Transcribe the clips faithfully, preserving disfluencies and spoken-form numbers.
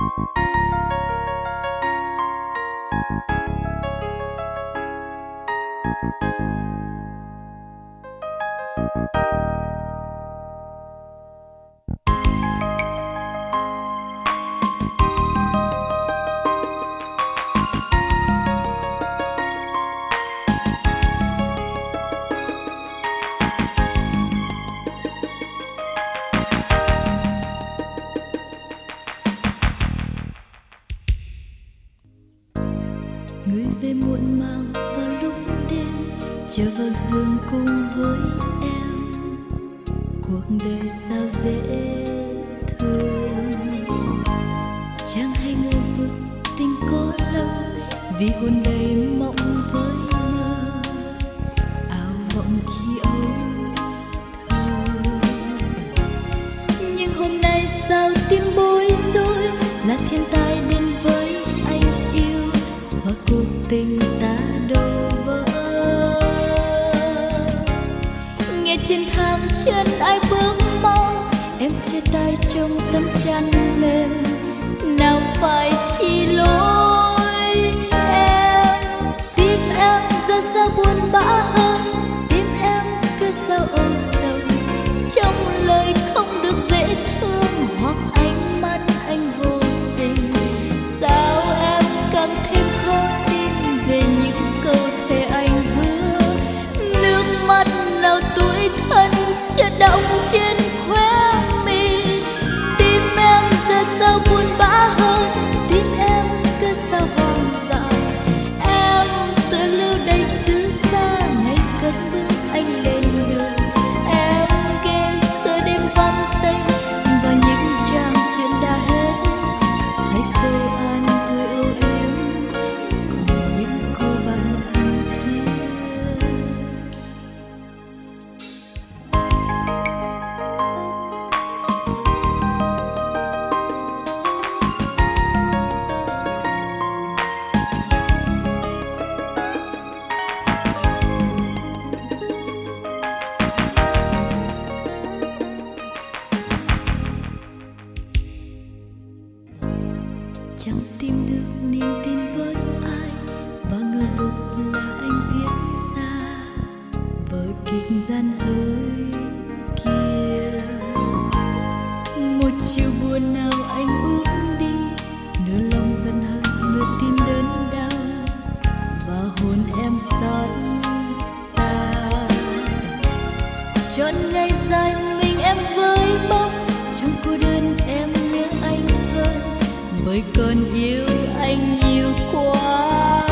Người về muộn màng vào lúc đêm, trở vào giường cùng với em. Cuộc đời sao dễ thương, chẳng hay ngờ vực tình có lâu, vì hôn đầy mộng với mơ, ảo vọng khi âu thơ. Nhưng hôm nay sao tim bối rối, là thiên tai đến với anh yêu, và cuộc tình ta đổ vỡ. Nghe trên thang chân ai bước mau, em chia tay trong tấm chăn mềm, nào phải chỉ lỗi em. Tim em giờ sao buồn bã hơn, tim em cứ sao âu sầu, trong lời không được dễ thương, hoặc ánh mắt anh vô tình. Sao em càng thêm khó tin về những câu thề anh hứa, nước mắt nào tuổi thân chợt đọng trên khóe mi. Tim em giờ sao buồn bã hơn, tim em cứ sao hoang dại. Em tự lưu đầy xứ xa, ngày cất bước anh lên đường. Em ghé giờ đêm vắng tênh, và những trang chuyện đã hết. Hãy câu an ủi âu yếm cùng những cô bạn thân thiết. Chẳng tìm được niềm tin với ai, và ngờ vực là anh viết ra vở kịch gian dối kia. Một chiều buồn nào anh bước đi, nửa lòng dần hơn nửa tim đớn đau, và hồn em xót xa. Chọn ngày dài mình em với bóng, trong cô đơn em nhớ anh hơn, bởi còn yêu anh nhiều quá.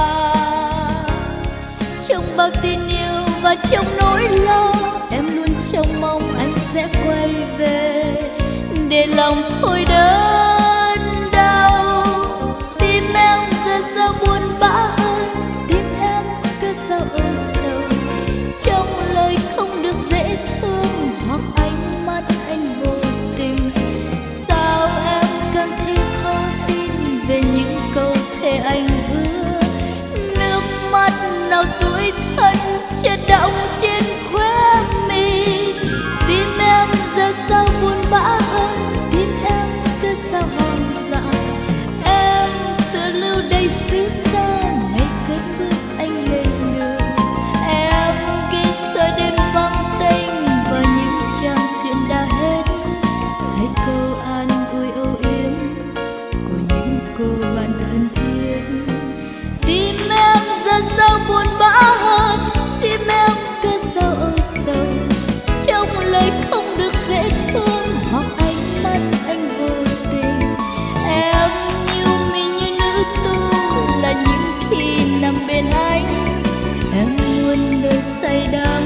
Trong bao tin yêu và trong nỗi lo, em luôn trông mong anh sẽ quay về, để lòng thôi đớn đau. Tim em giờ sao buồn bã hơn, tim em cứ sao âu sầu, trong lời không được dễ thương, hoặc ánh mắt anh vô tình. Sao em càng thêm khó tin về những câu thề anh hứa, nước mắt nào tuổi thân chợt đọng trên khóe mi. Tim em giờ sao buồn bã hơn, tim em cứ sao hoang dại. Em tự lưu đầy xứ xa, ngày cất bước anh lên đường. Em ghé sợ đêm vắng tênh, và những trang chuyện đã hết. Hãy câu an ủi âu yếm của những cô bạn thân thiết. Tim em giờ sao buồn bã hơn, tim em cứ sao âu sầu, trong lời không được dễ thương, hoặc ánh mắt anh vô tình. Em nhiều mi như nữ tu, là những khi nằm bên anh, em luôn đời say đắm